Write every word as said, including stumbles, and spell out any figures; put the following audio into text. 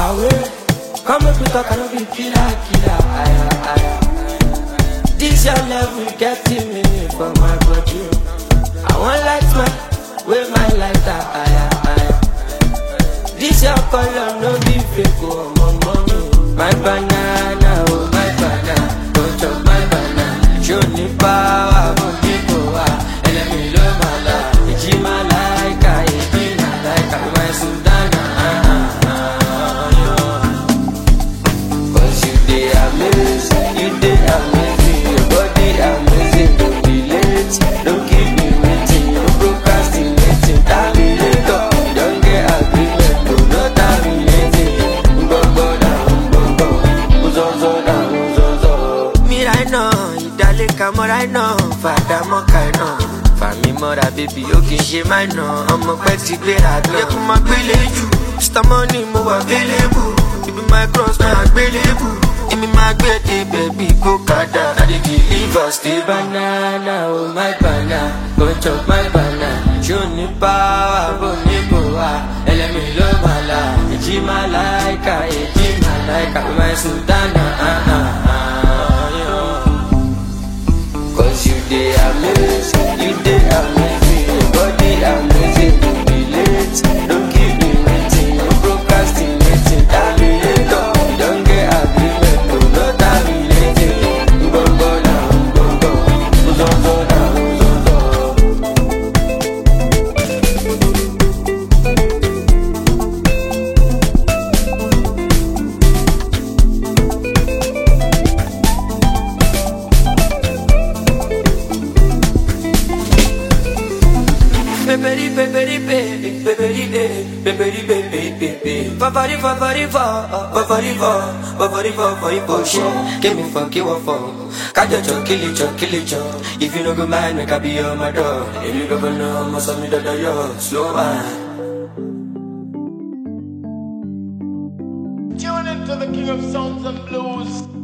away. Come up with a kind of killer, killer, aya, aya. This your level getting me for my body. I want light my, with my lighter, aya, aya. This your color, no be fake, oh, mommy. My banana, oh, my banana. Don't chop my banana. Show me power, oh, people, ah. And let me love my life. It's my like, I, it's my like, I, my Sudana, ah, ah, ah, yeah. Cause you dey amazing, you dey amazing. Your body amazing, don't be late. Don't keep me waiting, no procrastinating. Terminator, you don't get agreement, no, no terminating. Mbombo down, mbombo, uzozo down, uzozo. Me right now, idale kamo right now. Fada mo kai now. Fami mora baby, o kin ṣe my now. Ọmọ pẹ́ ti gbéra gan. Yẹ kó máa gbélé jù. Mister Money mo wà available. Ibi my cross my available. Imi my gbede baby go kada. I dey deliver stay banana, oh my banana. Go chop my banana. Show me power, bo ni bo ah. Elemi lo mala, eji malaika, eji malaika, my Sultana ah ah ah. Yeah. Cause you dey amazing, you dey amazing, your body amazing, don't be late, don't keep me waiting, no procrastinating, terminator, you don't get agreement, no, no terminating, mbombo na mbombo, uzozo na uzozo. Peperi peperi pe, peperi pe, peperi pe pe pe pe. Favari favari fa, favari fa, favari fa for emotion. Give me for, give me for. Kajo cho, kill it cho, kill it cho. If you no go mind, make I be on my door. If you go know, must have me da da yo, slow man. Tune into the King of Sounds and Blues.